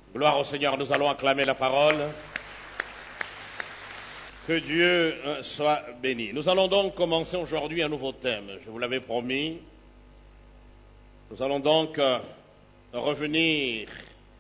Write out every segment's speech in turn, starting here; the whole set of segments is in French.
Gloire au Seigneur, nous allons acclamer la parole. Que Dieu soit béni. Nous allons donc commencer aujourd'hui un nouveau thème, je vous l'avais promis. Nous allons donc revenir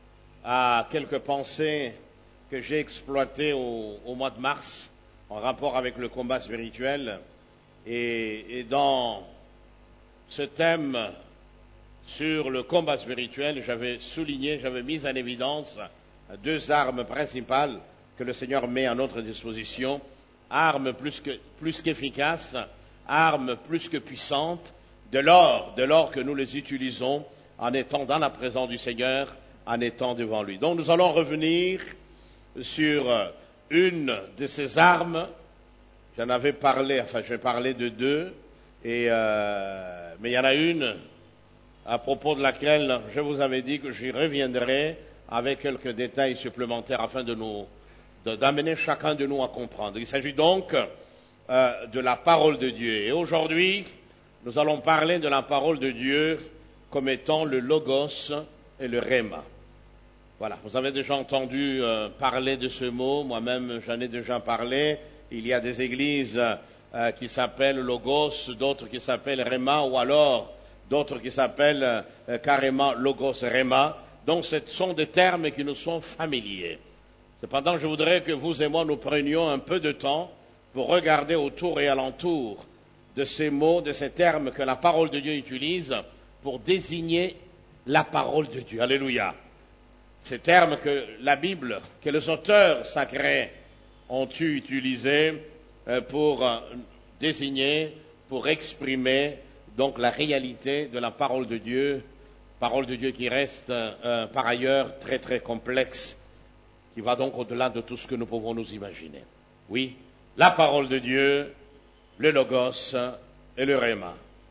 à quelques pensées que j'ai exploitées au mois de mars en rapport avec le combat spirituel. Et dans ce thème sur le combat spirituel, j'avais mis en évidence deux armes principales que le Seigneur met à notre disposition, armes plus qu'efficaces, armes plus que puissantes, de l'or que nous les utilisons en étant dans la présence du Seigneur, en étant devant lui. Donc nous allons revenir sur une de ces armes. J'en avais parlé, je vais parler de deux, mais il y en a une à propos de laquelle je vous avais dit que j'y reviendrai avec quelques détails supplémentaires afin d'amener chacun de nous à comprendre. Il s'agit donc de la parole de Dieu. Et aujourd'hui, nous allons parler de la parole de Dieu comme étant le logos et le rhéma. Voilà, vous avez déjà entendu parler de ce mot, moi-même j'en ai déjà parlé. Il y a des églises qui s'appellent logos, d'autres qui s'appellent rhéma, ou alors d'autres qui s'appellent carrément logos rhéma. Donc ce sont des termes qui nous sont familiers. Cependant, je voudrais que vous et moi nous prenions un peu de temps pour regarder autour et alentour de ces mots, de ces termes que la parole de Dieu utilise pour désigner la parole de Dieu. Alléluia. Ces termes que la Bible, que les auteurs sacrés ont utilisés pour désigner, pour exprimer donc la réalité de la parole de Dieu qui reste par ailleurs très très complexe, qui va donc au-delà de tout ce que nous pouvons nous imaginer. Oui, la parole de Dieu, le logos et le rhéma.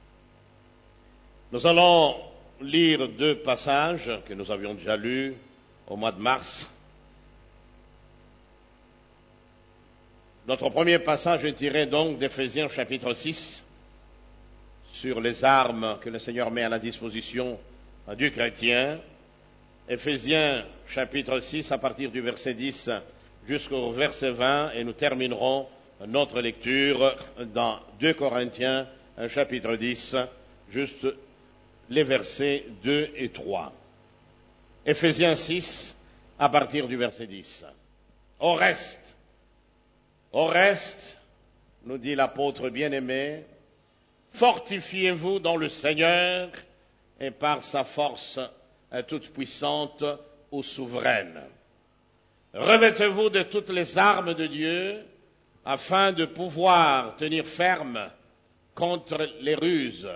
Nous allons lire deux passages que nous avions déjà lus au mois de mars. Notre premier passage est tiré donc d'Éphésiens chapitre 6, sur les armes que le Seigneur met à la disposition du chrétien. Éphésiens chapitre 6 à partir du verset 10 jusqu'au verset 20, et nous terminerons notre lecture dans 2 Corinthiens chapitre 10, juste les versets 2 et 3. Éphésiens 6 à partir du verset 10. Au reste, nous dit l'apôtre bien-aimé, fortifiez-vous dans le Seigneur et par sa force toute puissante ou souveraine. Revêtez-vous de toutes les armes de Dieu afin de pouvoir tenir ferme contre les ruses.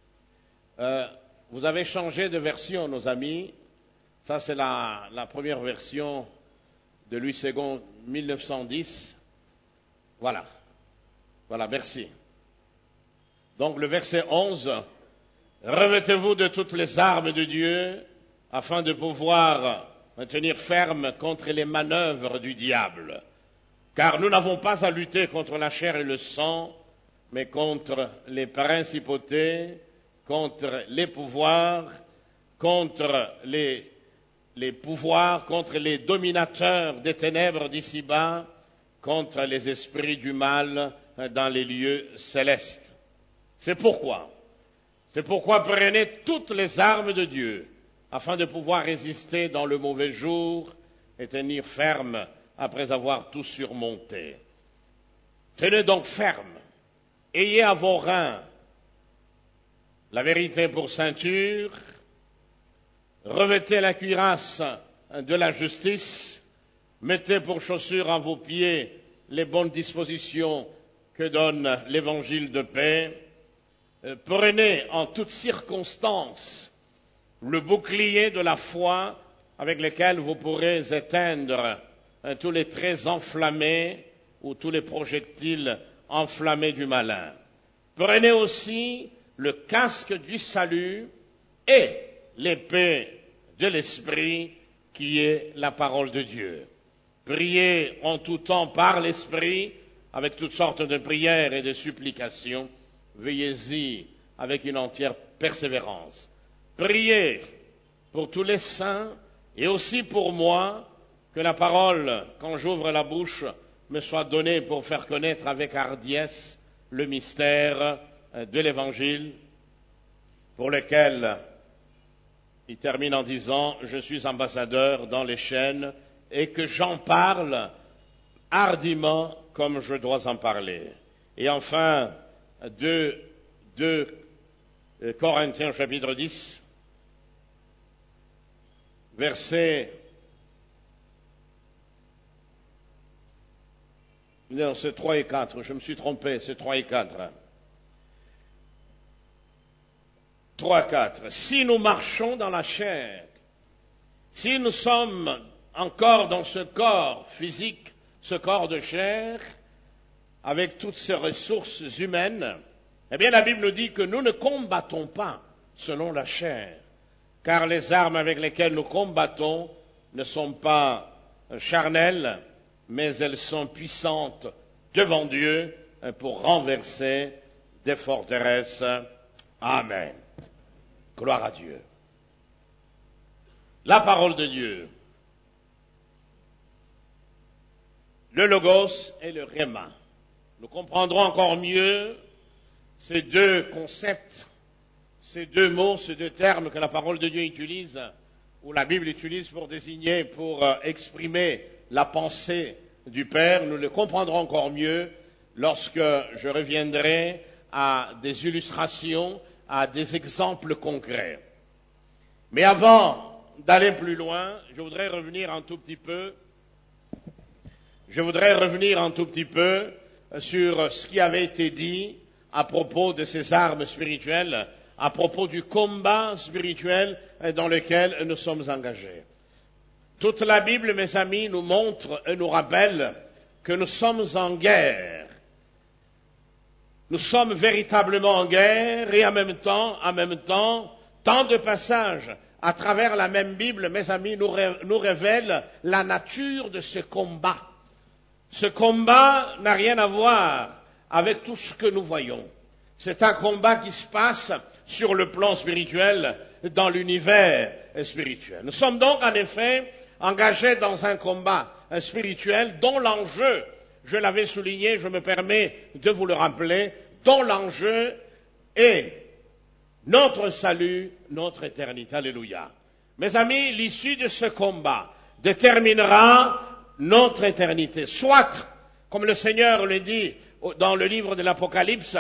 Vous avez changé de version, nos amis. Ça, c'est la première version de Louis II 1910. Voilà, merci. Donc le verset 11, revêtez-vous de toutes les armes de Dieu afin de pouvoir tenir ferme contre les manœuvres du diable. Car nous n'avons pas à lutter contre la chair et le sang, mais contre les principautés, contre les pouvoirs, contre les pouvoirs, contre les dominateurs des ténèbres d'ici-bas, contre les esprits du mal dans les lieux célestes. C'est pourquoi prenez toutes les armes de Dieu afin de pouvoir résister dans le mauvais jour et tenir ferme après avoir tout surmonté. Tenez donc ferme, ayez à vos reins la vérité pour ceinture, revêtez la cuirasse de la justice, mettez pour chaussures à vos pieds les bonnes dispositions que donne l'évangile de paix. Prenez en toutes circonstances le bouclier de la foi avec lequel vous pourrez éteindre tous les traits enflammés ou tous les projectiles enflammés du malin. Prenez aussi le casque du salut et l'épée de l'esprit qui est la parole de Dieu. Priez en tout temps par l'esprit avec toutes sortes de prières et de supplications. Veillez-y avec une entière persévérance. Priez pour tous les saints Et aussi pour moi, que la parole, quand j'ouvre la bouche, me soit donnée pour faire connaître avec hardiesse le mystère de l'Évangile, pour lequel il termine en disant « Je suis ambassadeur dans les chaînes et que j'en parle hardiment comme je dois en parler. » Et enfin, 2 Corinthiens chapitre 10, verset... Non, c'est 3 et 4, je me suis trompé, c'est 3 et 4. 3 et 4. Si nous marchons dans la chair, si nous sommes encore dans ce corps physique, ce corps de chair, avec toutes ces ressources humaines, eh bien la Bible nous dit que nous ne combattons pas selon la chair, car les armes avec lesquelles nous combattons ne sont pas charnelles, mais elles sont puissantes devant Dieu pour renverser des forteresses. Amen. Gloire à Dieu. La parole de Dieu, le logos et le rhéma. Nous comprendrons encore mieux ces deux concepts, ces deux mots, ces deux termes que la parole de Dieu utilise, ou la Bible utilise pour désigner, pour exprimer la pensée du Père. Nous le comprendrons encore mieux lorsque je reviendrai à des illustrations, à des exemples concrets. Mais avant d'aller plus loin, je voudrais revenir un tout petit peu sur ce qui avait été dit à propos de ces armes spirituelles, à propos du combat spirituel dans lequel nous sommes engagés. Toute la Bible, mes amis, nous montre et nous rappelle que nous sommes en guerre. Nous sommes véritablement en guerre et en même temps, tant de passages à travers la même Bible, mes amis, nous révèlent la nature de ce combat. Ce combat n'a rien à voir avec tout ce que nous voyons. C'est un combat qui se passe sur le plan spirituel, dans l'univers spirituel. Nous sommes donc en effet engagés dans un combat spirituel dont l'enjeu, je l'avais souligné, je me permets de vous le rappeler, dont l'enjeu est notre salut, notre éternité. Alléluia. Mes amis, l'issue de ce combat déterminera notre éternité. Soit, comme le Seigneur le dit dans le livre de l'Apocalypse,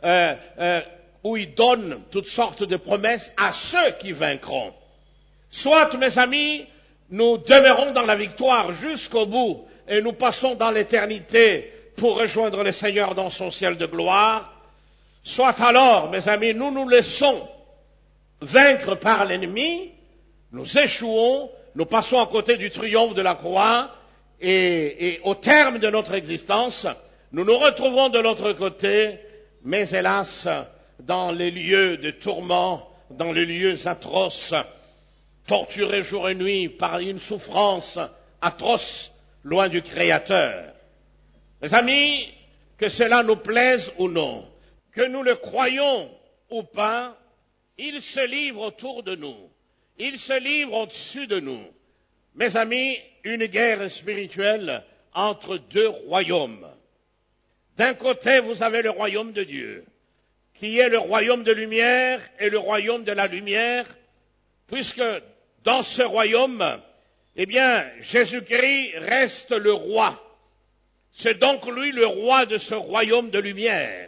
où il donne toutes sortes de promesses à ceux qui vaincront. Soit, mes amis, nous demeurons dans la victoire jusqu'au bout et nous passons dans l'éternité pour rejoindre le Seigneur dans son ciel de gloire. Soit alors, mes amis, nous nous laissons vaincre par l'ennemi, nous échouons, nous passons à côté du triomphe de la croix et au terme de notre existence, nous nous retrouvons de l'autre côté, mais hélas, dans les lieux de tourment, dans les lieux atroces, torturés jour et nuit par une souffrance atroce, loin du Créateur. Mes amis, que cela nous plaise ou non, que nous le croyons ou pas, il se livre autour de nous, il se livre au-dessus de nous. Mes amis, une guerre spirituelle entre deux royaumes. D'un côté, vous avez le royaume de Dieu, qui est le royaume de lumière et le royaume de la lumière, puisque dans ce royaume, eh bien, Jésus-Christ reste le roi. C'est donc lui le roi de ce royaume de lumière.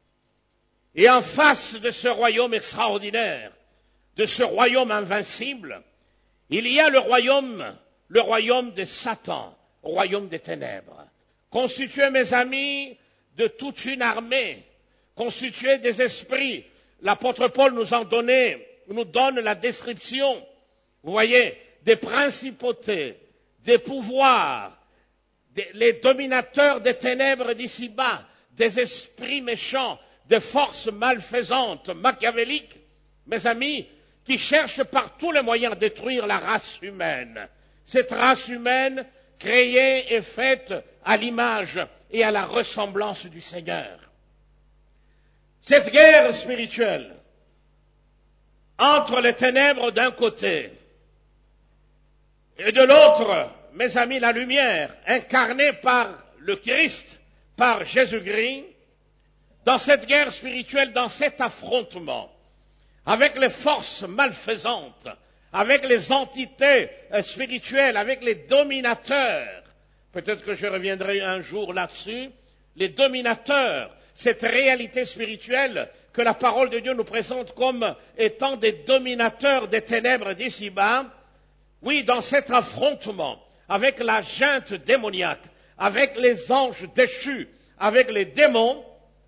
Et en face de ce royaume extraordinaire, de ce royaume invincible, il y a le royaume de Satan, le royaume des ténèbres, constitué, mes amis, de toute une armée, constitué des esprits. L'apôtre Paul nous donne la description, vous voyez, des principautés, des pouvoirs, les dominateurs des ténèbres d'ici-bas, des esprits méchants, des forces malfaisantes, machiavéliques, mes amis, qui cherchent par tous les moyens à détruire la race humaine. Cette race humaine créée et faite à l'image et à la ressemblance du Seigneur. Cette guerre spirituelle entre les ténèbres d'un côté Et de l'autre, mes amis, la lumière incarnée par le Christ, par Jésus-Christ, dans cette guerre spirituelle, dans cet affrontement, avec les forces malfaisantes, avec les entités spirituelles, avec les dominateurs. Peut-être que je reviendrai un jour là-dessus. Les dominateurs, cette réalité spirituelle que la parole de Dieu nous présente comme étant des dominateurs des ténèbres d'ici-bas. Oui, dans cet affrontement avec la junte démoniaque, avec les anges déchus, avec les démons,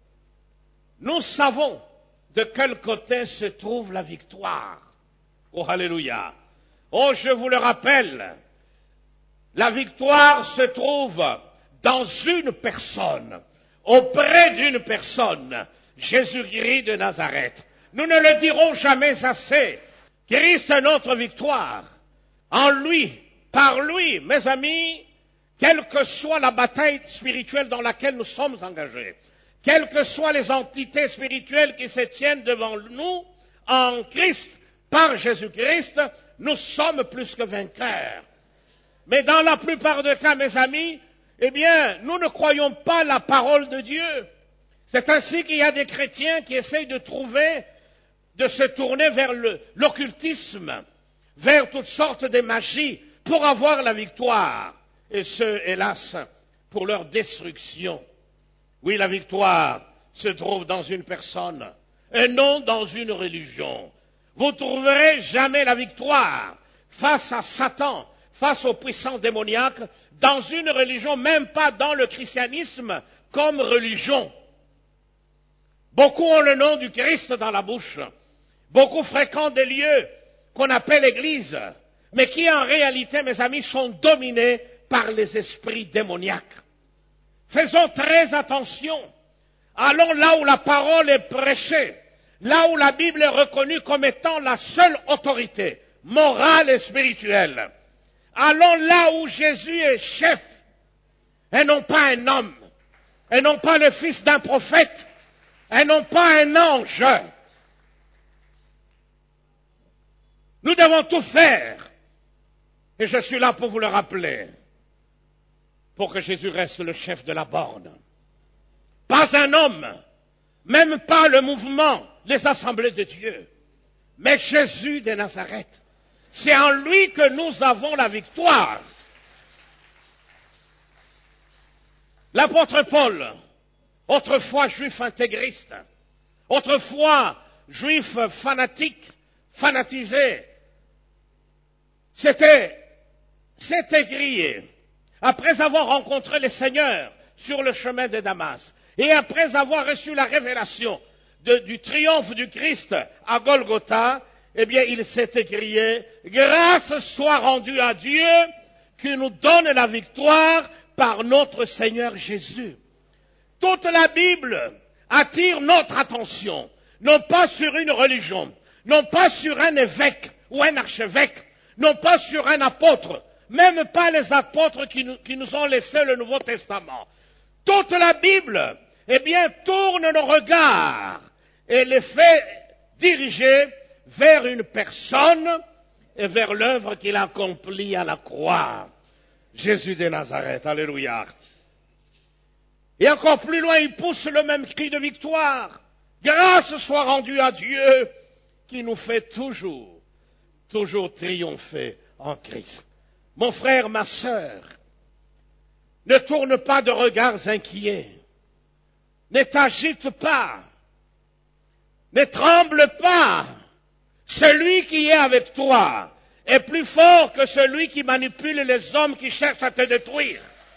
nous savons de quel côté se trouve la victoire. Oh, alléluia. Oh, je vous le rappelle, la victoire se trouve dans une personne, auprès d'une personne, Jésus-Christ de Nazareth. Nous ne le dirons jamais assez. Christ est notre victoire. En lui, par lui, mes amis, quelle que soit la bataille spirituelle dans laquelle nous sommes engagés, quelles que soient les entités spirituelles qui se tiennent devant nous, en Christ, par Jésus-Christ, nous sommes plus que vainqueurs. Mais dans la plupart des cas, mes amis, eh bien, nous ne croyons pas la parole de Dieu. C'est ainsi qu'il y a des chrétiens qui essayent de trouver, de se tourner vers l'occultisme, vers toutes sortes de magies pour avoir la victoire. Et ce, hélas, pour leur destruction. Oui, la victoire se trouve dans une personne et non dans une religion. Vous ne trouverez jamais la victoire face à Satan, face aux puissances démoniaques, dans une religion, même pas dans le christianisme comme religion. Beaucoup ont le nom du Christ dans la bouche. Beaucoup fréquentent des lieux qu'on appelle église, mais qui en réalité, mes amis, sont dominés par les esprits démoniaques. Faisons très attention. Allons là où la parole est prêchée, là où la Bible est reconnue comme étant la seule autorité morale et spirituelle. Allons là où Jésus est chef, et non pas un homme, et non pas le fils d'un prophète, et non pas un ange. Nous devons tout faire, et je suis là pour vous le rappeler, pour que Jésus reste le chef de la borne. Pas un homme, même pas le mouvement, les assemblées de Dieu, mais Jésus de Nazareth. C'est en lui que nous avons la victoire. L'apôtre Paul, autrefois juif intégriste, autrefois juif fanatique, fanatisé, s'était grillé après avoir rencontré le Seigneur sur le chemin de Damas et après avoir reçu la révélation du triomphe du Christ à Golgotha, eh bien, il s'est écrié, grâce soit rendue à Dieu qui nous donne la victoire par notre Seigneur Jésus. Toute la Bible attire notre attention, non pas sur une religion, non pas sur un évêque ou un archevêque, non pas sur un apôtre, même pas les apôtres qui nous ont laissé le Nouveau Testament. Toute la Bible, eh bien, tourne nos regards et les fait diriger vers une personne et vers l'œuvre qu'il accomplit à la croix. Jésus de Nazareth, alléluia. Et encore plus loin, il pousse le même cri de victoire. Grâce soit rendue à Dieu qui nous fait toujours triompher en Christ. Mon frère, ma sœur, ne tourne pas de regards inquiets. Ne t'agite pas. Ne tremble pas. Celui qui est avec toi est plus fort que celui qui manipule les hommes qui cherchent à te détruire.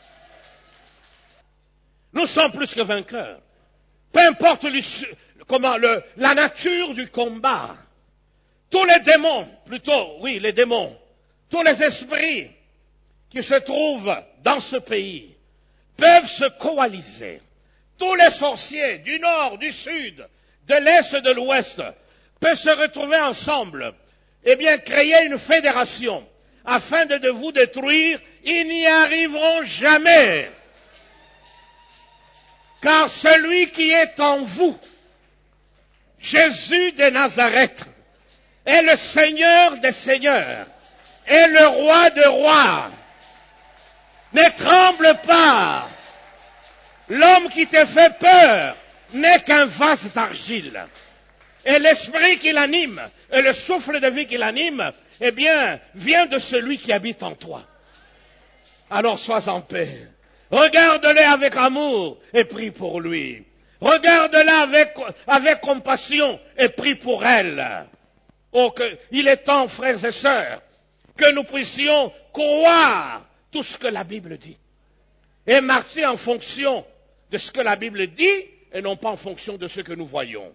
Nous sommes plus que vainqueurs. Peu importe la nature du combat. Tous les démons, les démons, tous les esprits qui se trouvent dans ce pays peuvent se coaliser. Tous les sorciers du nord, du sud, de l'est et de l'ouest peuvent se retrouver ensemble, eh bien créer une fédération afin de vous détruire. Ils n'y arriveront jamais. Car celui qui est en vous, Jésus de Nazareth, est le Seigneur des Seigneurs est le roi des rois. Ne tremble pas. L'homme qui te fait peur n'est qu'un vase d'argile. Et l'esprit qui l'anime, et le souffle de vie qui l'anime, eh bien, vient de celui qui habite en toi. Alors sois en paix. Regarde-le avec amour et prie pour lui. Regarde-la avec compassion et prie pour elle. Oh, il est temps, frères et sœurs, que nous puissions croire tout ce que la Bible dit et marcher en fonction de ce que la Bible dit et non pas en fonction de ce que nous voyons.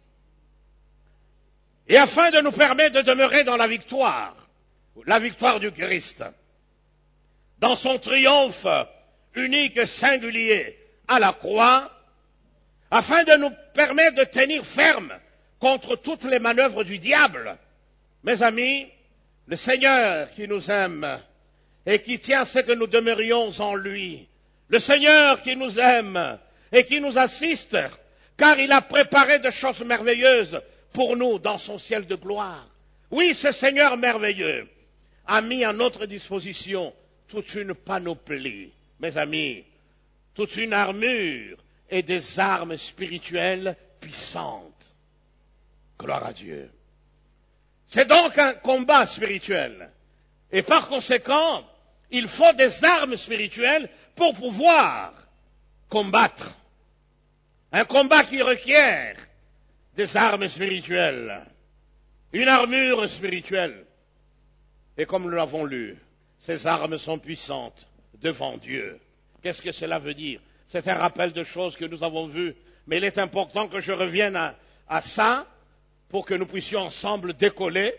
Et afin de nous permettre de demeurer dans la victoire du Christ, dans son triomphe unique et singulier à la croix, afin de nous permettre de tenir ferme contre toutes les manœuvres du diable, mes amis, le Seigneur qui nous aime et qui tient à ce que nous demeurions en lui, le Seigneur qui nous aime et qui nous assiste, car il a préparé de choses merveilleuses pour nous dans son ciel de gloire. Oui, ce Seigneur merveilleux a mis à notre disposition toute une panoplie, mes amis, toute une armure et des armes spirituelles puissantes. Gloire à Dieu. C'est donc un combat spirituel. Et par conséquent, il faut des armes spirituelles pour pouvoir combattre. Un combat qui requiert des armes spirituelles, une armure spirituelle. Et comme nous l'avons lu, ces armes sont puissantes devant Dieu. Qu'est-ce que cela veut dire? C'est un rappel de choses que nous avons vues, mais il est important que je revienne à ça pour que nous puissions ensemble décoller.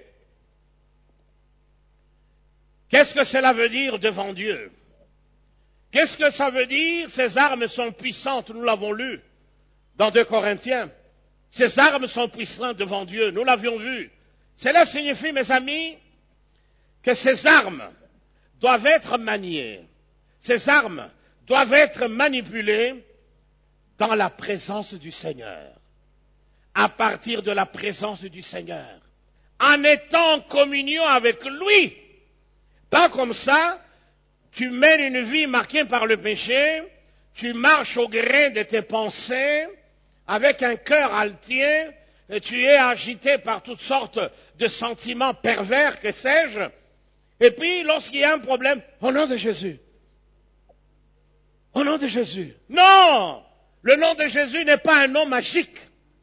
Qu'est-ce que cela veut dire devant Dieu? Qu'est-ce que ça veut dire? Ces armes sont puissantes, nous l'avons lu dans 2 Corinthiens. Ces armes sont puissantes devant Dieu, nous l'avions vu. Cela signifie, mes amis, que ces armes doivent être maniées. Ces armes doivent être manipulées dans la présence du Seigneur. À partir de la présence du Seigneur. En étant en communion avec lui. Pas comme ça, tu mènes une vie marquée par le péché, tu marches au gré de tes pensées, avec un cœur altier, et tu es agité par toutes sortes de sentiments pervers, que sais-je, et puis lorsqu'il y a un problème, au nom de Jésus. Au nom de Jésus. Non! Le nom de Jésus n'est pas un nom magique.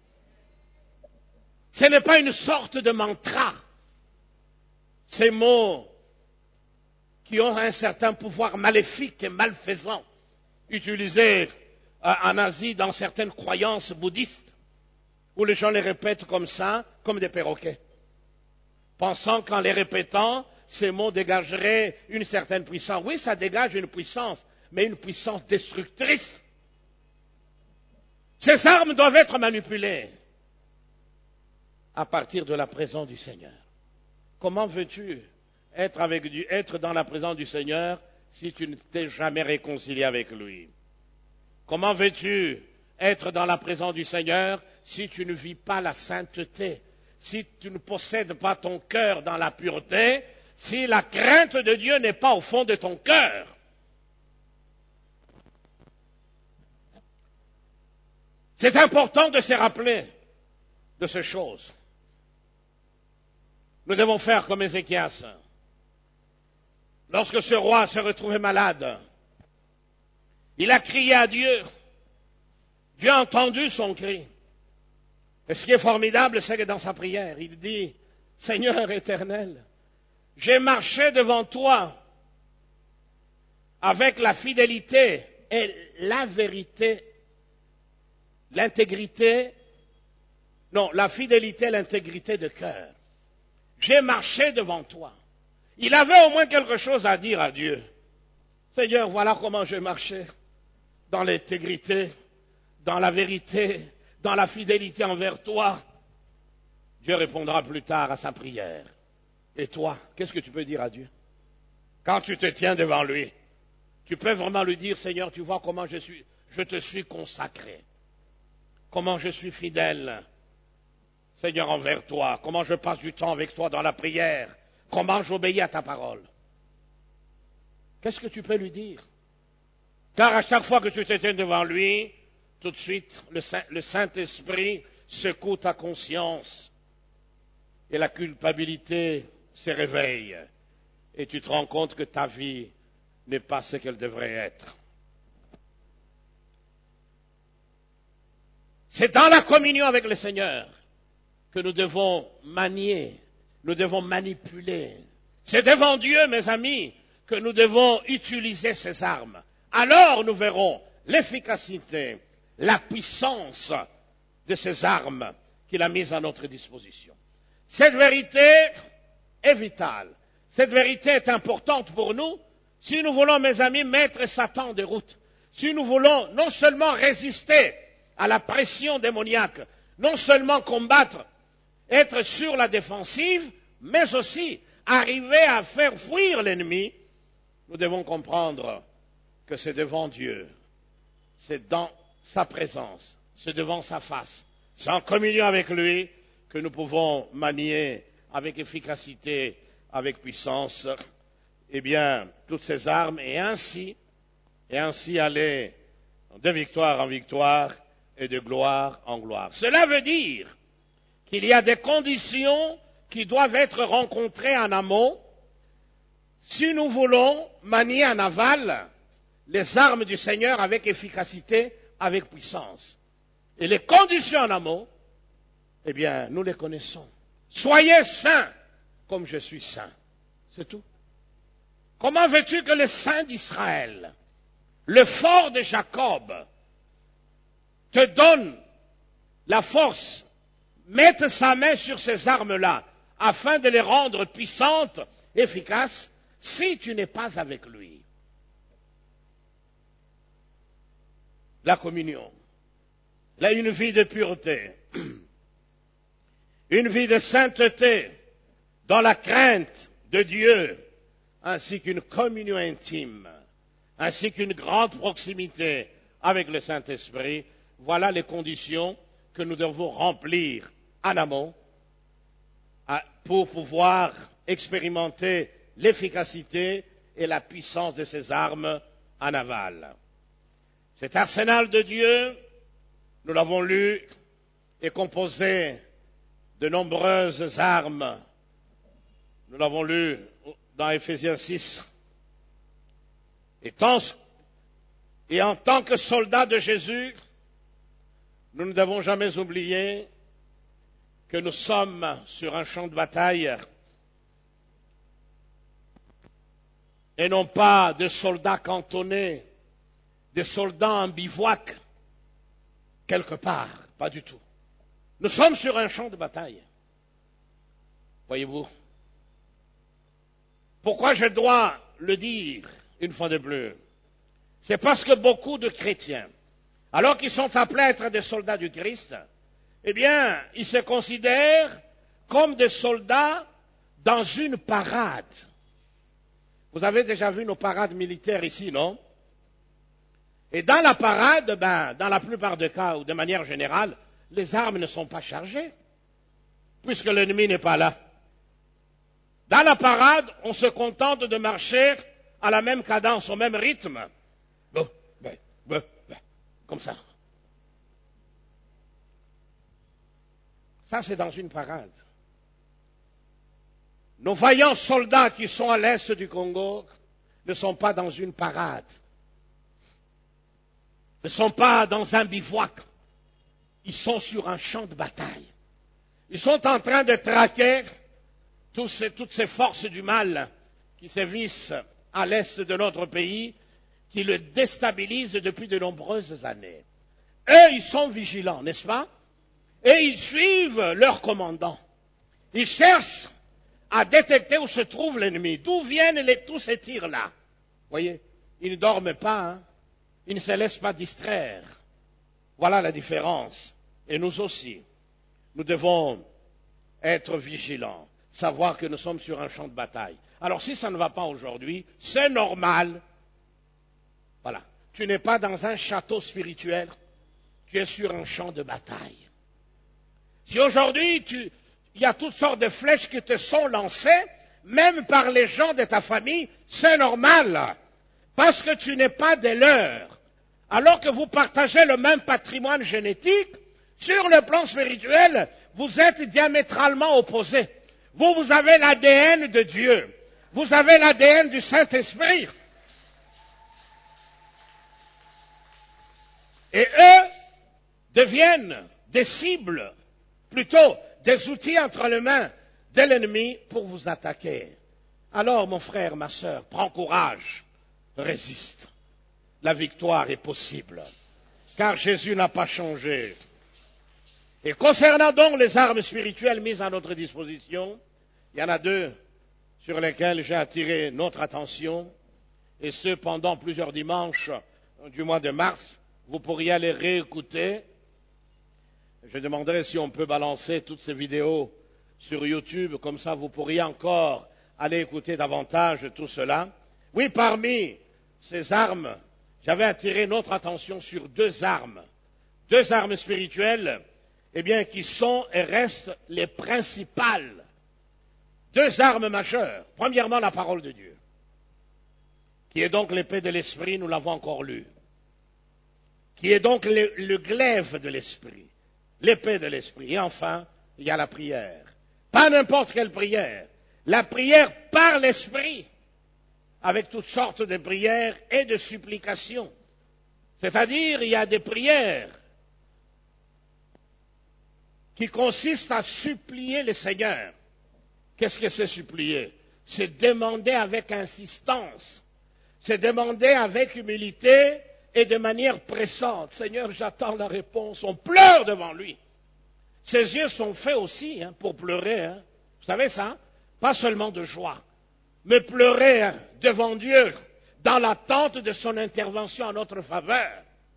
Ce n'est pas une sorte de mantra. Ces mots qui ont un certain pouvoir maléfique et malfaisant, utilisés en Asie dans certaines croyances bouddhistes, où les gens les répètent comme ça, comme des perroquets, pensant qu'en les répétant, ces mots dégageraient une certaine puissance. Oui, ça dégage une puissance, mais une puissance destructrice. Ces armes doivent être manipulées à partir de la présence du Seigneur. Comment veux-tu être dans la présence du Seigneur si tu ne t'es jamais réconcilié avec lui? Comment veux-tu être dans la présence du Seigneur si tu ne vis pas la sainteté, si tu ne possèdes pas ton cœur dans la pureté, si la crainte de Dieu n'est pas au fond de ton cœur? C'est important de se rappeler de ces choses. Nous devons faire comme Ézéchias. Lorsque ce roi s'est retrouvé malade, il a crié à Dieu. Dieu a entendu son cri. Et ce qui est formidable, c'est que dans sa prière, il dit, Seigneur éternel, j'ai marché devant toi avec la fidélité et la vérité, l'intégrité, non, la fidélité et l'intégrité de cœur. J'ai marché devant toi. Il avait au moins quelque chose à dire à Dieu. Seigneur, voilà comment j'ai marché. Dans l'intégrité, dans la vérité, dans la fidélité envers toi. Dieu répondra plus tard à sa prière. Et toi, qu'est-ce que tu peux dire à Dieu? Quand tu te tiens devant lui, tu peux vraiment lui dire, Seigneur, tu vois comment je te suis consacré. Comment je suis fidèle, Seigneur, envers toi. Comment je passe du temps avec toi dans la prière. comment j'obéis à ta parole. Qu'est-ce que tu peux lui dire? Car à chaque fois que tu t'éteins devant lui, tout de suite, le Saint-Esprit secoue ta conscience et la culpabilité se réveille. Et tu te rends compte que ta vie n'est pas ce qu'elle devrait être. C'est dans la communion avec le Seigneur que nous devons manier, nous devons manipuler. C'est devant Dieu, mes amis, que nous devons utiliser ces armes. Alors nous verrons l'efficacité, la puissance de ces armes qu'il a mises à notre disposition. Cette vérité est vitale. Cette vérité est importante pour nous si nous voulons, mes amis, mettre Satan de route. Si nous voulons non seulement résister à la pression démoniaque, non seulement combattre, être sur la défensive, mais aussi arriver à faire fuir l'ennemi, nous devons comprendre que c'est devant Dieu, c'est dans sa présence, c'est devant sa face, c'est en communion avec lui que nous pouvons manier avec efficacité, avec puissance, eh bien, toutes ces armes et ainsi aller de victoire en victoire et de gloire en gloire. Cela veut dire qu'il y a des conditions qui doivent être rencontrées en amont si nous voulons manier en aval les armes du Seigneur avec efficacité, avec puissance. Et les conditions en amont, eh bien, nous les connaissons. Soyez saints comme je suis saint. C'est tout. Comment veux-tu que le saint d'Israël, le fort de Jacob, te donne la force, mette sa main sur ces armes-là, afin de les rendre puissantes, efficaces, si tu n'es pas avec lui? La communion, là, une vie de pureté, une vie de sainteté, dans la crainte de Dieu, ainsi qu'une communion intime, ainsi qu'une grande proximité avec le Saint-Esprit, voilà les conditions que nous devons remplir en amont pour pouvoir expérimenter l'efficacité et la puissance de ces armes en aval. Cet arsenal de Dieu, nous l'avons lu, est composé de nombreuses armes. Nous l'avons lu dans Éphésiens 6. Et en tant que soldats de Jésus, nous ne devons jamais oublier que nous sommes sur un champ de bataille et non pas de soldats cantonnés, des soldats en bivouac, quelque part, pas du tout. Nous sommes sur un champ de bataille. Voyez-vous? Pourquoi je dois le dire une fois de plus? C'est parce que beaucoup de chrétiens, alors qu'ils sont appelés à être des soldats du Christ, eh bien, ils se considèrent comme des soldats dans une parade. Vous avez déjà vu nos parades militaires ici, non? Et dans la parade, dans la plupart des cas, ou de manière générale, les armes ne sont pas chargées, puisque l'ennemi n'est pas là. Dans la parade, on se contente de marcher à la même cadence, au même rythme. Comme ça. Ça, c'est dans une parade. Nos vaillants soldats qui sont à l'est du Congo ne sont pas dans une parade. Ne sont pas dans un bivouac. Ils sont sur un champ de bataille. Ils sont en train de traquer toutes ces forces du mal qui sévissent à l'est de notre pays, qui le déstabilisent depuis de nombreuses années. Eux, ils sont vigilants, n'est-ce pas? Et ils suivent leur commandant. Ils cherchent à détecter où se trouve l'ennemi. D'où viennent tous ces tirs-là? Voyez, ils ne dorment pas, hein? Ils ne se laissent pas distraire. Voilà la différence. Et nous aussi, nous devons être vigilants, savoir que nous sommes sur un champ de bataille. Alors si ça ne va pas aujourd'hui, c'est normal. Voilà. Tu n'es pas dans un château spirituel, tu es sur un champ de bataille. Si aujourd'hui, il y a toutes sortes de flèches qui te sont lancées, même par les gens de ta famille, c'est normal. Parce que tu n'es pas des leurs. Alors que vous partagez le même patrimoine génétique, sur le plan spirituel, vous êtes diamétralement opposés. Vous avez l'ADN de Dieu. Vous avez l'ADN du Saint-Esprit. Et eux deviennent des cibles, plutôt des outils entre les mains de l'ennemi pour vous attaquer. Alors, mon frère, ma sœur, prends courage, résiste. La victoire est possible, car Jésus n'a pas changé. Et concernant donc les armes spirituelles mises à notre disposition, il y en a deux sur lesquelles j'ai attiré notre attention, et ce pendant plusieurs dimanches du mois de mars. Vous pourriez aller réécouter. Je demanderai si on peut balancer toutes ces vidéos sur YouTube, comme ça vous pourriez encore aller écouter davantage tout cela. Oui, parmi ces armes, j'avais attiré notre attention sur deux armes spirituelles, eh bien, qui sont et restent les principales. Deux armes majeures. Premièrement, la parole de Dieu, qui est donc l'épée de l'esprit, nous l'avons encore lu, qui est donc le glaive de l'esprit, l'épée de l'esprit. Et enfin, il y a la prière. Pas n'importe quelle prière. La prière par l'esprit, avec toutes sortes de prières et de supplications. C'est-à-dire, il y a des prières qui consistent à supplier le Seigneur. Qu'est-ce que c'est supplier? C'est demander avec insistance. C'est demander avec humilité et de manière pressante. Seigneur, j'attends la réponse. On pleure devant lui. Ses yeux sont faits aussi pour pleurer. Vous savez ça? Pas seulement de joie, mais pleurer devant Dieu dans l'attente de son intervention en notre faveur.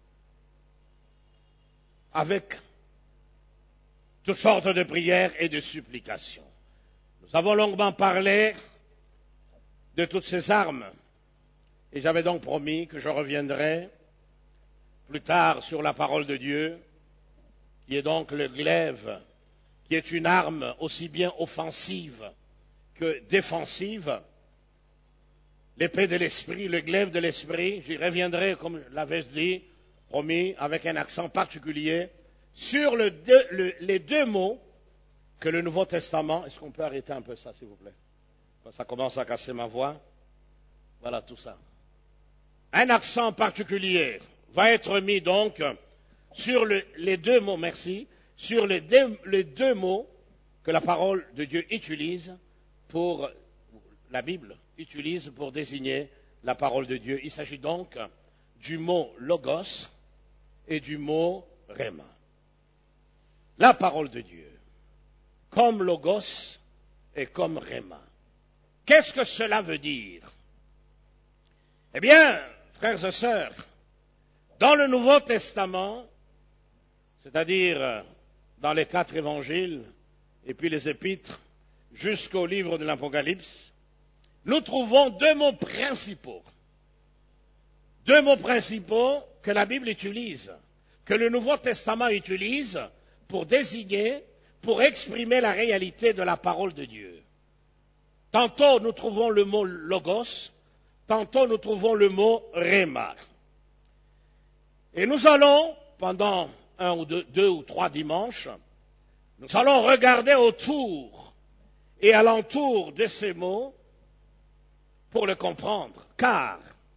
Avec toutes sortes de prières et de supplications. Nous avons longuement parlé de toutes ces armes. Et j'avais donc promis que je reviendrai plus tard sur la parole de Dieu, qui est donc le glaive, qui est une arme aussi bien offensive que défensive. L'épée de l'esprit, le glaive de l'esprit, j'y reviendrai, comme je l'avais dit, promis, avec un accent particulier, sur les deux mots que le Nouveau Testament... Est-ce qu'on peut arrêter un peu ça, s'il vous plaît? Ça commence à casser ma voix. Voilà tout ça. Un accent particulier va être mis donc sur les deux mots, merci, sur les deux mots que la parole de Dieu utilise pour, la Bible utilise pour désigner la parole de Dieu. Il s'agit donc du mot logos et du mot rhéma. La parole de Dieu, comme logos et comme rhéma. Qu'est-ce que cela veut dire? Eh bien, frères et sœurs, dans le Nouveau Testament, c'est-à-dire dans les 4 évangiles et puis les épîtres jusqu'au livre de l'Apocalypse, nous trouvons deux mots principaux. Deux mots principaux que la Bible utilise, que le Nouveau Testament utilise pour désigner, pour exprimer la réalité de la parole de Dieu. Tantôt nous trouvons le mot logos, tantôt nous trouvons le mot rhéma. Et nous allons, pendant un ou deux ou trois dimanches, nous allons regarder autour et alentour de ces mots pour le comprendre. Car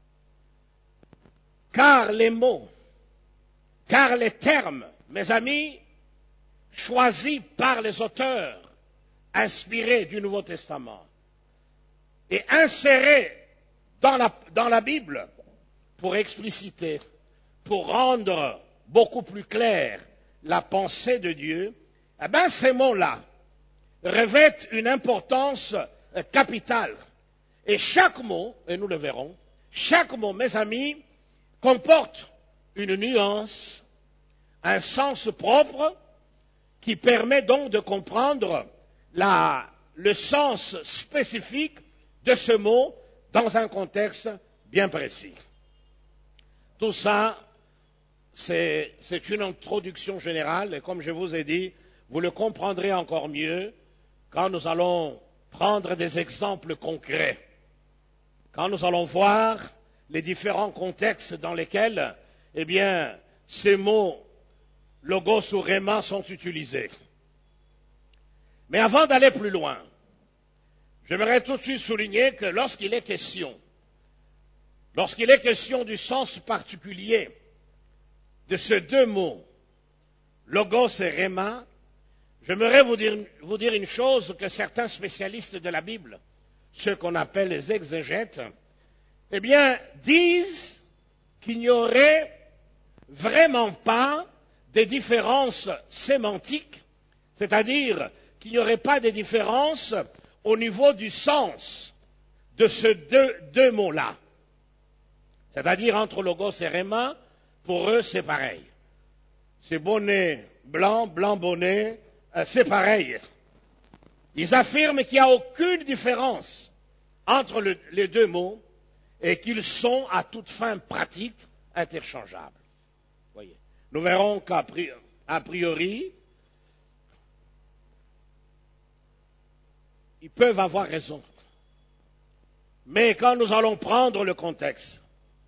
les mots, car les termes, mes amis, choisis par les auteurs inspirés du Nouveau Testament et insérés dans la Bible pour expliciter, pour rendre beaucoup plus claire la pensée de Dieu, eh bien ces mots-là revêtent une importance capitale. Et chaque mot, et nous le verrons, chaque mot, mes amis, comporte une nuance, un sens propre qui permet donc de comprendre le sens spécifique de ce mot dans un contexte bien précis. Tout ça, c'est une introduction générale et comme je vous ai dit, vous le comprendrez encore mieux quand nous allons prendre des exemples concrets. Quand nous allons voir les différents contextes dans lesquels, ces mots logos ou rhéma sont utilisés. Mais avant d'aller plus loin, j'aimerais tout de suite souligner que lorsqu'il est question du sens particulier de ces deux mots, logos et rhéma, j'aimerais vous dire une chose que certains spécialistes de la Bible, ceux qu'on appelle les exégètes, disent qu'il n'y aurait vraiment pas de différence sémantique, c'est-à-dire qu'il n'y aurait pas de différence au niveau du sens de ces deux mots-là. C'est-à-dire entre logos et rhéma, pour eux c'est pareil. C'est bonnet blanc, blanc bonnet, c'est pareil. Ils affirment qu'il n'y a aucune différence entre les deux mots et qu'ils sont à toute fin pratique interchangeables. Voyez. Nous verrons qu'a priori, ils peuvent avoir raison. Mais quand nous allons prendre le contexte,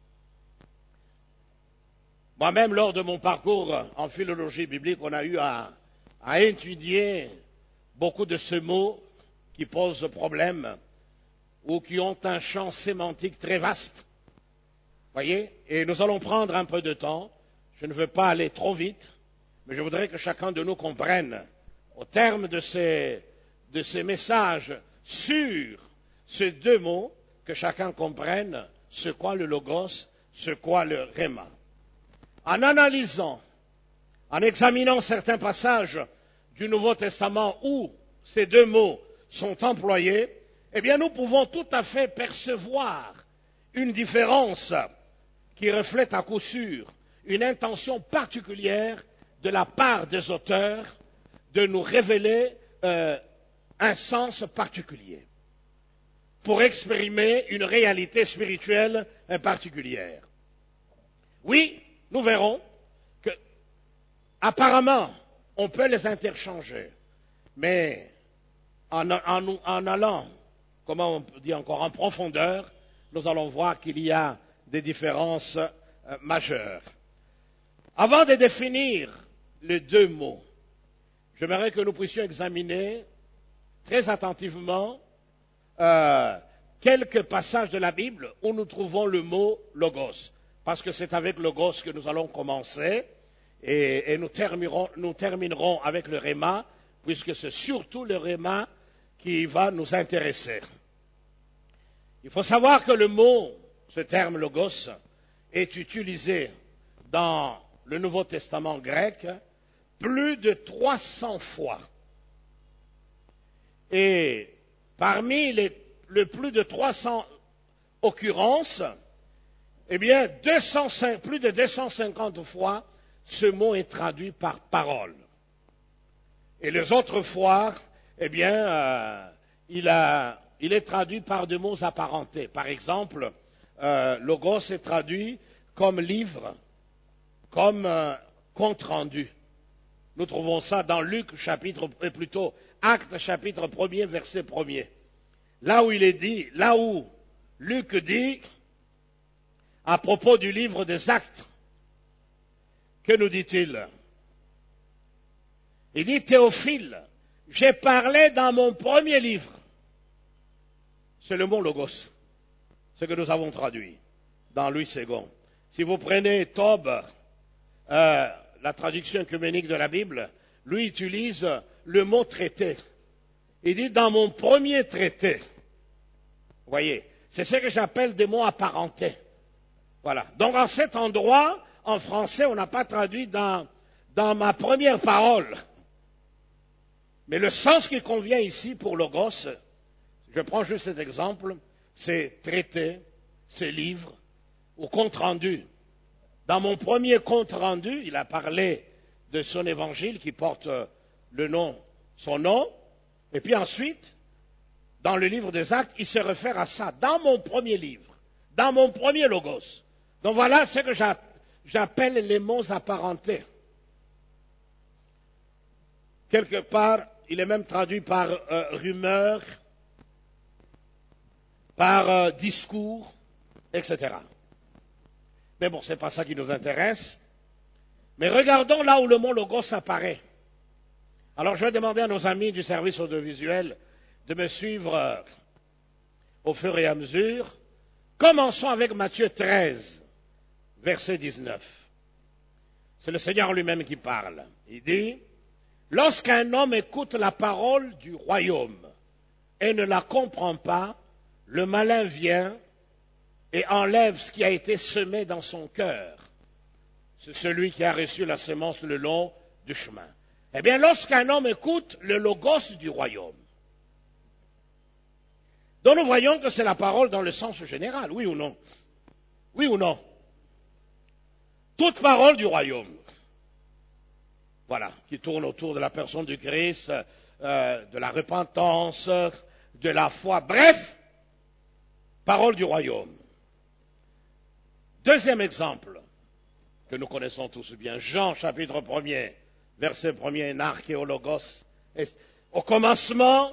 moi-même, lors de mon parcours en philologie biblique, on a eu à étudier beaucoup de ces mots qui posent problème ou qui ont un champ sémantique très vaste. Voyez? Et nous allons prendre un peu de temps. Je ne veux pas aller trop vite, mais je voudrais que chacun de nous comprenne, au terme de ces messages sur ces deux mots, que chacun comprenne ce qu'est le logos, ce qu'est le rhéma. En analysant, en examinant certains passages du Nouveau Testament où ces deux mots sont employés, nous pouvons tout à fait percevoir une différence qui reflète à coup sûr une intention particulière de la part des auteurs de nous révéler un sens particulier pour exprimer une réalité spirituelle particulière. Oui, nous verrons que, apparemment, on peut les interchanger, mais en allant, comment on peut dire encore, en profondeur, nous allons voir qu'il y a des différences majeures. Avant de définir les deux mots, j'aimerais que nous puissions examiner très attentivement quelques passages de la Bible où nous trouvons le mot logos, parce que c'est avec logos que nous allons commencer et nous terminerons avec le rhéma, puisque c'est surtout le rhéma qui va nous intéresser. Il faut savoir que le mot, ce terme logos, est utilisé dans le Nouveau Testament grec plus de 300 fois. Et parmi les plus de 300 occurrences, plus de 250 fois, ce mot est traduit par parole. Et les autres fois, il est traduit par des mots apparentés. Par exemple, logos est traduit comme livre, comme compte rendu. Nous trouvons ça dans Actes chapitre 1er, verset 1er. Là où Luc dit, à propos du livre des Actes, que nous dit-il? Il dit, Théophile, j'ai parlé dans mon premier livre. C'est le mot logos, ce que nous avons traduit dans Louis II. Si vous prenez Tob, la traduction œcuménique de la Bible, lui utilise le mot traité. Il dit dans mon premier traité. Vous voyez, c'est ce que j'appelle des mots apparentés. Voilà. Donc en cet endroit, en français, on n'a pas traduit dans ma première parole. Mais le sens qui convient ici pour logos, je prends juste cet exemple, c'est traité, c'est livre, ou compte rendu. Dans mon premier compte rendu, il a parlé de son évangile qui porte son nom, et puis ensuite, dans le livre des Actes, il se réfère à ça, dans mon premier livre, dans mon premier logos. Donc voilà ce que j'appelle les mots apparentés. Quelque part, il est même traduit par rumeur, par discours, etc. Mais bon, ce n'est pas ça qui nous intéresse. Mais regardons là où le mot logos apparaît. Alors je vais demander à nos amis du service audiovisuel de me suivre au fur et à mesure. Commençons avec Matthieu 13, verset 19. C'est le Seigneur lui-même qui parle. Il dit, « Lorsqu'un homme écoute la parole du royaume et ne la comprend pas, le malin vient et enlève ce qui a été semé dans son cœur. C'est celui qui a reçu la semence le long du chemin. » Eh bien, lorsqu'un homme écoute le logos du royaume, donc nous voyons que c'est la parole dans le sens général, oui ou non? Oui ou non? Toute parole du royaume, voilà, qui tourne autour de la personne du Christ, de la repentance, de la foi, bref, parole du royaume. Deuxième exemple, que nous connaissons tous bien, Jean chapitre 1er, verset 1er, en archéologos. Au commencement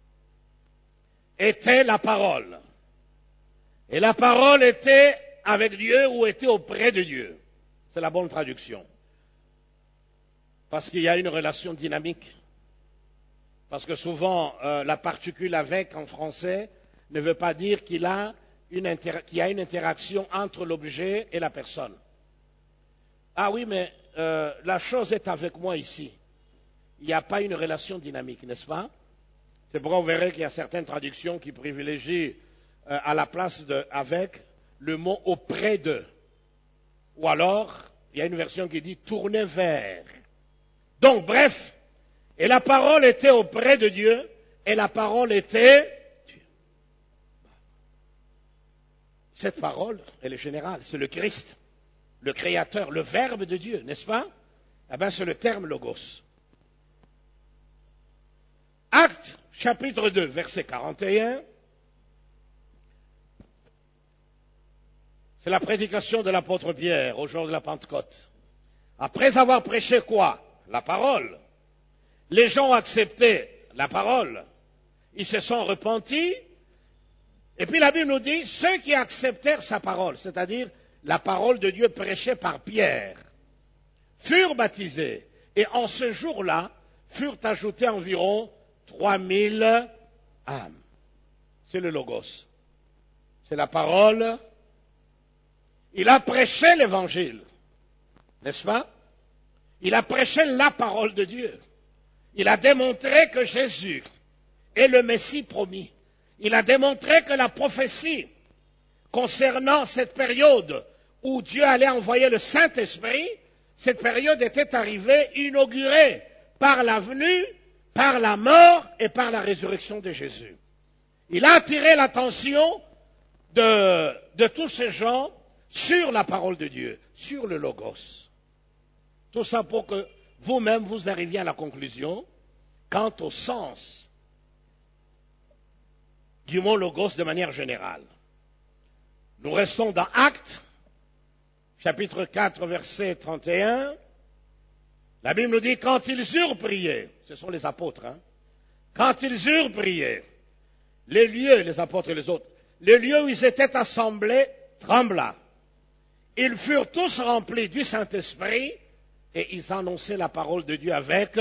était la parole. Et la parole était avec Dieu ou était auprès de Dieu. C'est la bonne traduction. Parce qu'il y a une relation dynamique. Parce que souvent, la particule avec en français ne veut pas dire qu'il y a une interaction entre l'objet et la personne. Ah oui, mais la chose est avec moi ici. Il n'y a pas une relation dynamique, n'est-ce pas? C'est pourquoi vous verrez qu'il y a certaines traductions qui privilégient à la place de avec le mot auprès de. Ou alors, il y a une version qui dit tourner vers. Donc, bref, et la parole était auprès de Dieu, et la parole était Dieu. Cette parole, elle est générale, c'est le Christ, le Créateur, le Verbe de Dieu, n'est-ce pas? Eh bien, c'est le terme logos. Actes, chapitre 2, verset 41, c'est la prédication de l'apôtre Pierre au jour de la Pentecôte. Après avoir prêché quoi? La parole. Les gens ont accepté la parole. Ils se sont repentis. Et puis la Bible nous dit, ceux qui acceptèrent sa parole, c'est-à-dire la parole de Dieu prêchée par Pierre, furent baptisés. Et en ce jour-là, furent ajoutés environ 3000 âmes. C'est le logos. C'est la parole. Il a prêché l'évangile. N'est-ce pas? Il a prêché la parole de Dieu. Il a démontré que Jésus est le Messie promis. Il a démontré que la prophétie concernant cette période où Dieu allait envoyer le Saint-Esprit, cette période était arrivée, inaugurée par la venue, par la mort et par la résurrection de Jésus. Il a attiré l'attention de tous ces gens sur la parole de Dieu, sur le Logos. Tout ça pour que vous-même vous arriviez à la conclusion quant au sens du mot Logos de manière générale. Nous restons dans Actes, chapitre 4, verset 31. La Bible nous dit, quand ils eurent prié, ce sont les apôtres, quand ils eurent prié, les lieux, les apôtres et les autres, les lieux où ils étaient assemblés trembla. Ils furent tous remplis du Saint-Esprit et ils annonçaient la parole de Dieu avec...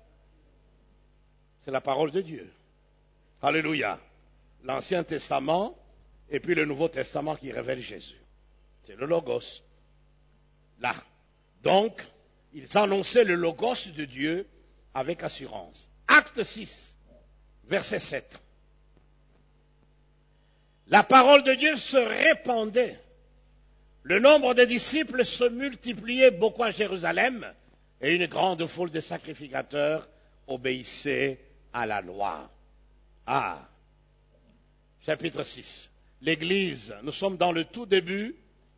C'est la parole de Dieu. Alléluia. L'Ancien Testament et puis le Nouveau Testament qui révèle Jésus. C'est le Logos. Là. Donc, ils annonçaient le Logos de Dieu avec assurance. Acte 6, verset 7. La parole de Dieu se répandait. Le nombre de disciples se multipliait beaucoup à Jérusalem et une grande foule de sacrificateurs obéissait à la loi. Ah, chapitre 6. L'Église, nous sommes dans le tout début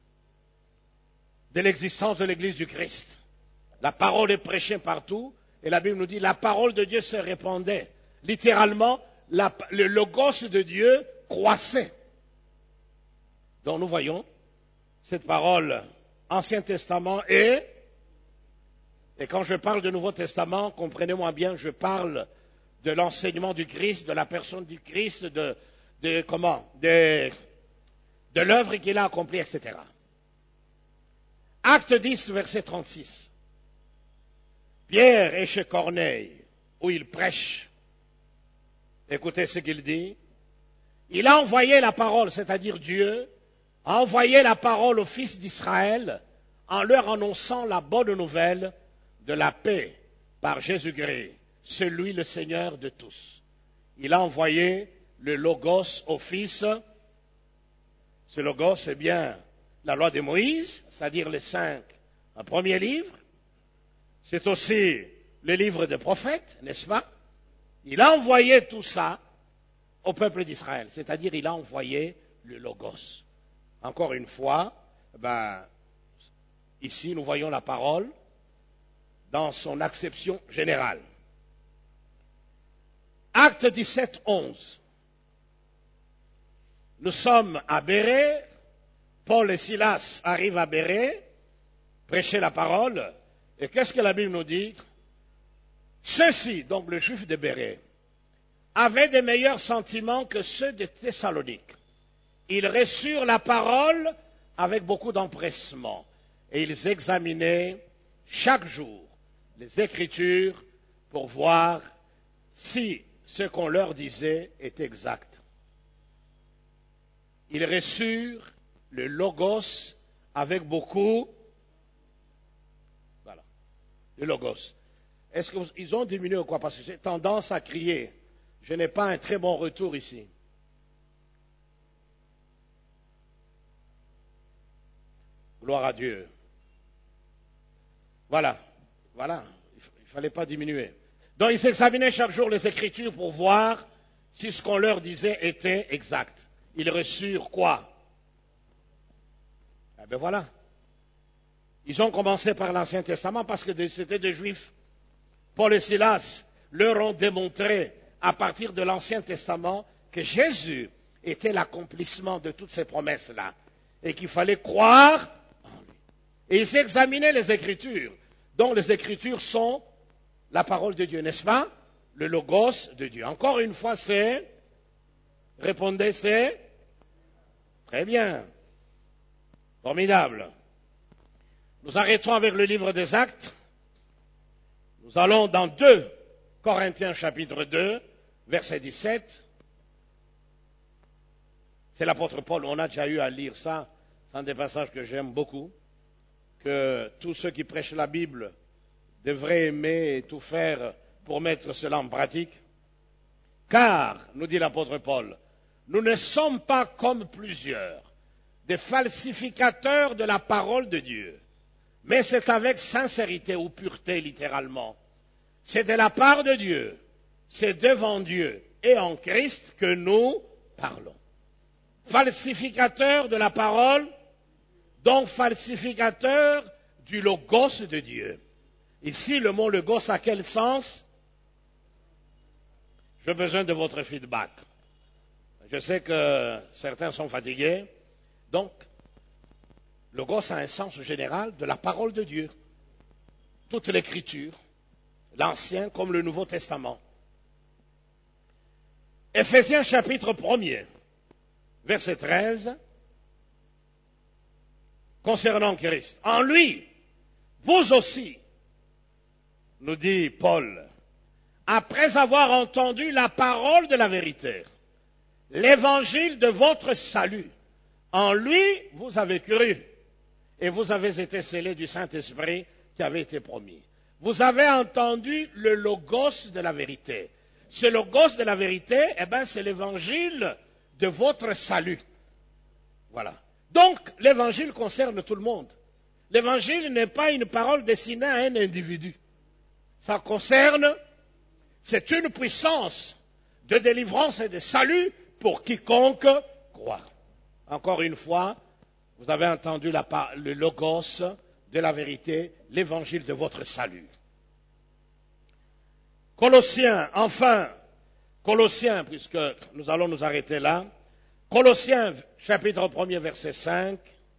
de l'existence de l'Église du Christ. La parole est prêchée partout et la Bible nous dit la parole de Dieu se répandait. Littéralement, le logos de Dieu croissait. Donc nous voyons cette parole Ancien Testament et quand je parle de Nouveau Testament, comprenez-moi bien, je parle de l'enseignement du Christ, de la personne du Christ, de de l'œuvre qu'il a accomplie, etc. Acte 10, verset 36. Pierre est chez Corneille, où il prêche. Écoutez ce qu'il dit. Il a envoyé la parole, c'est-à-dire Dieu, a envoyé la parole aux fils d'Israël en leur annonçant la bonne nouvelle de la paix par Jésus-Christ, celui le Seigneur de tous. Il a envoyé le Logos aux fils. Ce Logos, c'est bien la loi de Moïse, c'est-à-dire les 5 premiers livres. C'est aussi le livre des prophètes, n'est-ce pas? Il a envoyé tout ça au peuple d'Israël, c'est-à-dire il a envoyé le Logos. Encore une fois, ici nous voyons la parole dans son acception générale. Acte 17, 11. Nous sommes à Bérée, Paul et Silas arrivent à Bérée, prêcher la parole, et qu'est-ce que la Bible nous dit? Ceux-ci, donc le juif de Bérée, avaient des meilleurs sentiments que ceux de Thessalonique. Ils reçurent la parole avec beaucoup d'empressement, et ils examinaient chaque jour les Écritures pour voir si ce qu'on leur disait est exact. Ils reçurent le Logos avec beaucoup. Voilà, le Logos. Est-ce qu'ils ont diminué ou quoi? Parce que j'ai tendance à crier. Je n'ai pas un très bon retour ici. Gloire à Dieu. Voilà. Il ne fallait pas diminuer. Donc ils examinaient chaque jour les Écritures pour voir si ce qu'on leur disait était exact. Ils reçurent quoi? Eh bien voilà. Ils ont commencé par l'Ancien Testament parce que c'était des Juifs. Paul et Silas leur ont démontré à partir de l'Ancien Testament que Jésus était l'accomplissement de toutes ces promesses-là et qu'il fallait croire en lui. Et ils examinaient les Écritures, dont les Écritures sont la parole de Dieu, n'est-ce pas? Le Logos de Dieu. Encore une fois, répondez, c'est très bien. Formidable. Nous arrêtons avec le livre des Actes. Nous allons dans 2 Corinthiens chapitre 2, verset 17. C'est l'apôtre Paul, on a déjà eu à lire ça. C'est un des passages que j'aime beaucoup. Que tous ceux qui prêchent la Bible devraient aimer et tout faire pour mettre cela en pratique. Car, nous dit l'apôtre Paul, nous ne sommes pas comme plusieurs, des falsificateurs de la parole de Dieu, mais c'est avec sincérité ou pureté littéralement. C'est de la part de Dieu, c'est devant Dieu et en Christ que nous parlons. Falsificateurs de la parole, donc falsificateurs du Logos de Dieu. Ici, le mot Logos a quel sens? J'ai besoin de votre feedback. Je sais que certains sont fatigués. Donc, Logos a un sens général de la parole de Dieu. Toute l'Écriture, l'Ancien comme le Nouveau Testament. Éphésiens chapitre 1er, verset 13, concernant Christ. En lui, vous aussi, nous dit Paul, après avoir entendu la parole de la vérité, l'évangile de votre salut, en lui, vous avez cru et vous avez été scellés du Saint-Esprit qui avait été promis. Vous avez entendu le Logos de la vérité. Ce Logos de la vérité, c'est l'évangile de votre salut. Voilà. Donc, l'évangile concerne tout le monde. L'évangile n'est pas une parole destinée à un individu. Ça concerne, c'est une puissance de délivrance et de salut pour quiconque croit. Encore une fois, vous avez entendu le Logos de la vérité, l'évangile de votre salut. Colossiens, puisque nous allons nous arrêter là. Colossiens, chapitre 1er, verset 5.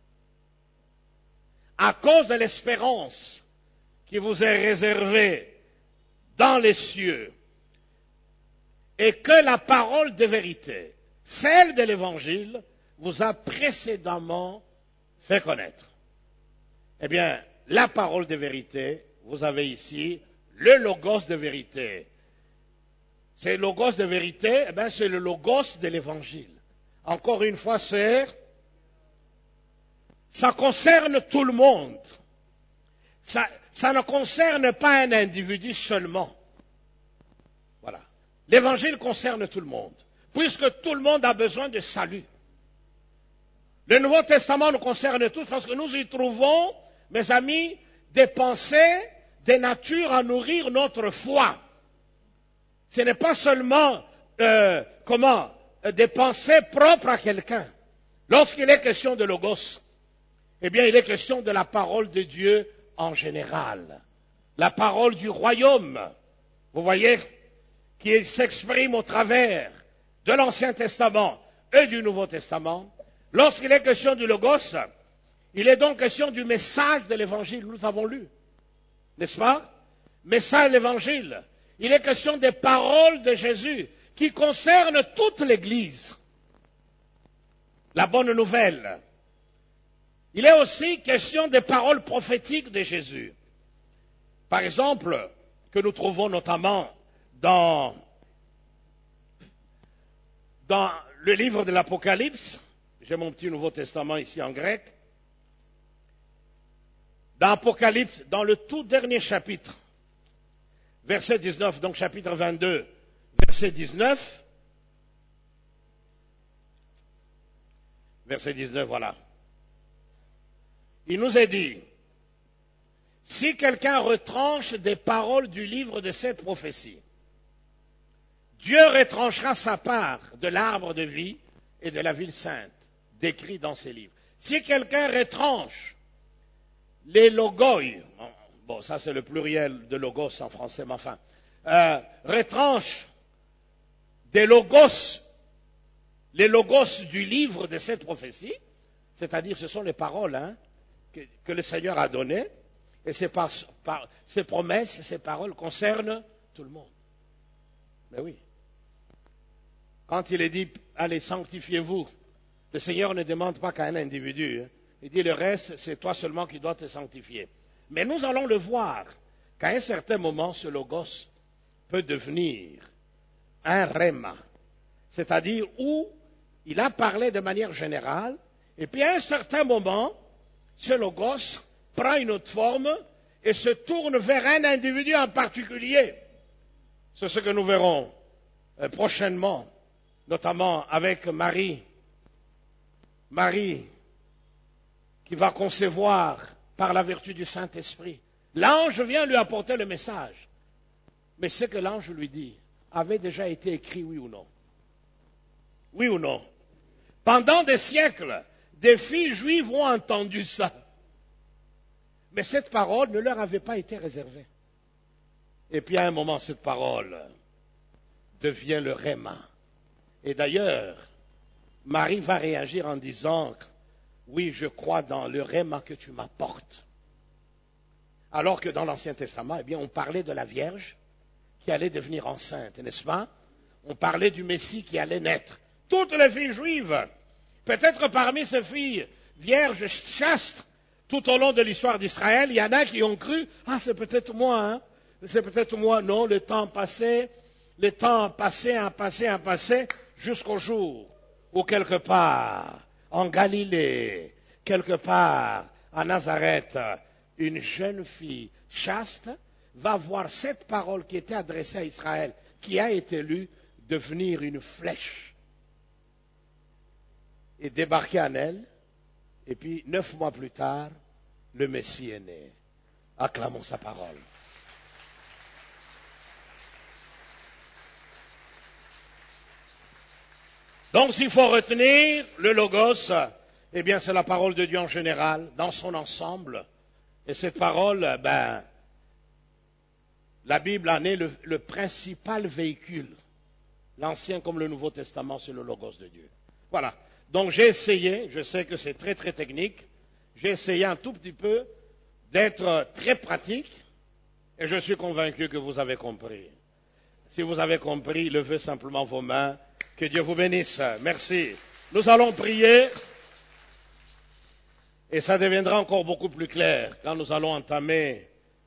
À cause de l'espérance qui vous est réservée dans les cieux, et que la parole de vérité, celle de l'Évangile, vous a précédemment fait connaître. Eh bien, la parole de vérité, vous avez ici le logos de vérité. C'est le logos de vérité, eh bien, c'est le logos de l'Évangile. Encore une fois, ça concerne tout le monde. Ça ne concerne pas un individu seulement. Voilà. L'Évangile concerne tout le monde, puisque tout le monde a besoin de salut. Le Nouveau Testament nous concerne tous parce que nous y trouvons, mes amis, des pensées, des natures à nourrir notre foi. Ce n'est pas seulement, des pensées propres à quelqu'un. Lorsqu'il est question de logos, eh bien, il est question de la parole de Dieu en général. La parole du royaume, vous voyez, qui s'exprime au travers de l'Ancien Testament et du Nouveau Testament. Lorsqu'il est question du logos, il est donc question du message de l'Évangile. Nous avons lu, n'est-ce pas? Message de l'Évangile. Il est question des paroles de Jésus qui concernent toute l'Église. La bonne nouvelle. Il est aussi question des paroles prophétiques de Jésus. Par exemple, que nous trouvons notamment dans le livre de l'Apocalypse. J'ai mon petit Nouveau Testament ici en grec. Dans l'Apocalypse, dans le tout dernier chapitre, verset 19, donc chapitre 22, verset 19. Verset 19, voilà. Il nous est dit, si quelqu'un retranche des paroles du livre de cette prophétie, Dieu retranchera sa part de l'arbre de vie et de la ville sainte, décrit dans ces livres. Si quelqu'un retranche les logoi, bon, ça c'est le pluriel de logos en français, mais enfin, retranche des logos, les logos du livre de cette prophétie, c'est-à-dire ce sont les paroles que le Seigneur a données, et ces promesses, ces paroles concernent tout le monde. Mais oui. Quand il est dit, allez, sanctifiez-vous, le Seigneur ne demande pas qu'à un individu. Il dit, le reste, c'est toi seulement qui dois te sanctifier. Mais nous allons le voir, qu'à un certain moment, ce logos peut devenir un rhéma, c'est-à-dire où il a parlé de manière générale, et puis à un certain moment, ce logos prend une autre forme et se tourne vers un individu en particulier. C'est ce que nous verrons prochainement, notamment avec Marie. Marie qui va concevoir par la vertu du Saint-Esprit. L'ange vient lui apporter le message. Mais ce que l'ange lui dit avait déjà été écrit, oui ou non? Oui ou non? Pendant des siècles, des filles juives ont entendu ça. Mais cette parole ne leur avait pas été réservée. Et puis à un moment, cette parole devient le rhéma. Et d'ailleurs, Marie va réagir en disant, oui, je crois dans le rhéma que tu m'apportes. Alors que dans l'Ancien Testament, eh bien, on parlait de la Vierge qui allait devenir enceinte, n'est-ce pas? On parlait du Messie qui allait naître. Toutes les filles juives, peut-être parmi ces filles vierges chastes, tout au long de l'histoire d'Israël, il y en a qui ont cru, ah, c'est peut-être moi, c'est peut-être moi. Non, le temps passait, jusqu'au jour où quelque part, en Galilée, quelque part, à Nazareth, une jeune fille chaste va voir cette parole qui était adressée à Israël, qui a été lue, devenir une flèche et débarquer en elle. Et puis, 9 mois plus tard, le Messie est né. Acclamons sa parole. Donc, s'il faut retenir le Logos, eh bien, c'est la parole de Dieu en général, dans son ensemble. Et cette parole, la Bible en est le principal véhicule. L'Ancien comme le Nouveau Testament, c'est le Logos de Dieu. Voilà. Donc, j'ai essayé, je sais que c'est très, très technique, j'ai essayé un tout petit peu d'être très pratique, et je suis convaincu que vous avez compris. Si vous avez compris, levez simplement vos mains. Que Dieu vous bénisse. Merci. Nous allons prier et ça deviendra encore beaucoup plus clair quand nous allons entamer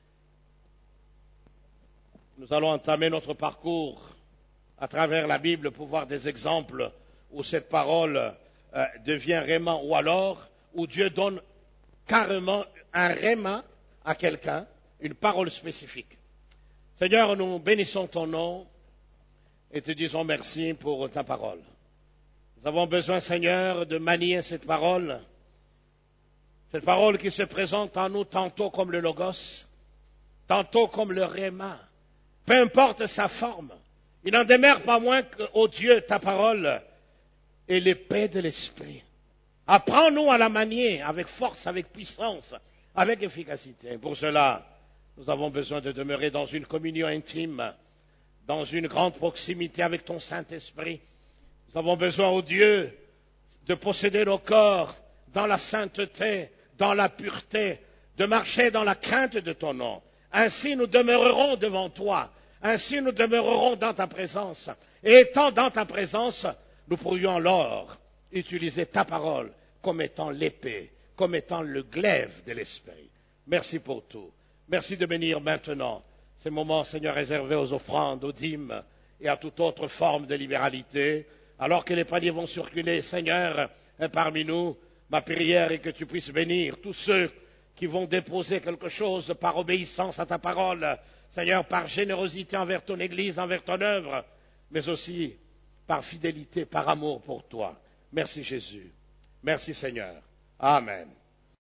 notre parcours à travers la Bible pour voir des exemples où cette parole devient réma ou alors où Dieu donne carrément un réma à quelqu'un, une parole spécifique. Seigneur, nous bénissons ton nom et te disons merci pour ta parole. Nous avons besoin, Seigneur, de manier cette parole qui se présente en nous tantôt comme le logos, tantôt comme le réma. Peu importe sa forme, il n'en demeure pas moins qu'au Dieu, ta parole est l'épée de l'esprit. Apprends-nous à la manier avec force, avec puissance, avec efficacité. Pour cela, nous avons besoin de demeurer dans une communion intime, dans une grande proximité avec ton Saint-Esprit. Nous avons besoin, ô Dieu, de posséder nos corps dans la sainteté, dans la pureté, de marcher dans la crainte de ton nom. Ainsi nous demeurerons devant toi, ainsi nous demeurerons dans ta présence. Et étant dans ta présence, nous pourrions alors utiliser ta parole comme étant l'épée, comme étant le glaive de l'esprit. Merci pour tout. Merci de bénir maintenant ces moments, Seigneur, réservés aux offrandes, aux dîmes et à toute autre forme de libéralité. Alors que les paniers vont circuler, Seigneur, parmi nous, ma prière est que tu puisses bénir tous ceux qui vont déposer quelque chose par obéissance à ta parole, Seigneur, par générosité envers ton Église, envers ton œuvre, mais aussi par fidélité, par amour pour toi. Merci Jésus. Merci Seigneur. Amen.